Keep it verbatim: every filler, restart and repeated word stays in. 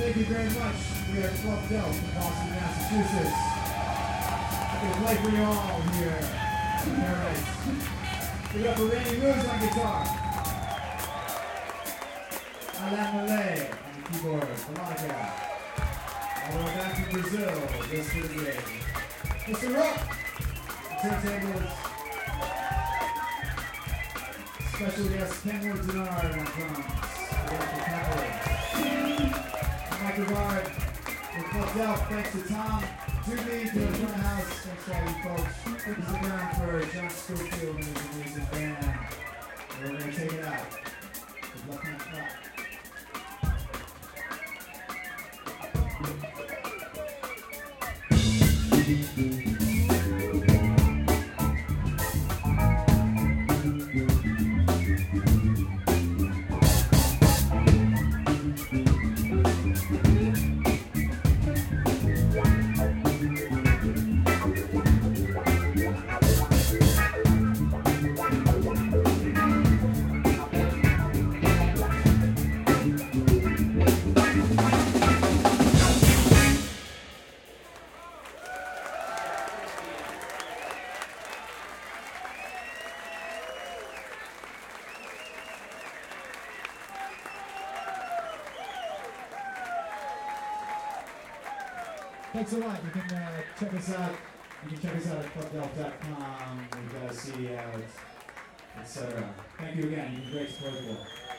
Thank you very much. We are Club Delft from Boston, Massachusetts. We play for you all here in Paradise. We got for Randy Moose on guitar. Alain Malay on the keyboard, harmonica. All the way back from Brazil, just for the game. Mister Rock, turntables. Special guest Ken Woodenard on drums. We got the Capital. Mike Rivard, with Club Delft, thanks to Tom Doobie, to the front house, thanks to all you folks. Stick around for John Schofield and his amazing band. And we're going to take it out. Good luck on the clock. Thanks a lot. You can uh, check us out. You can check us out at club delft dot com. We've got a C D out, et cetera. Thank you again. You've been great support.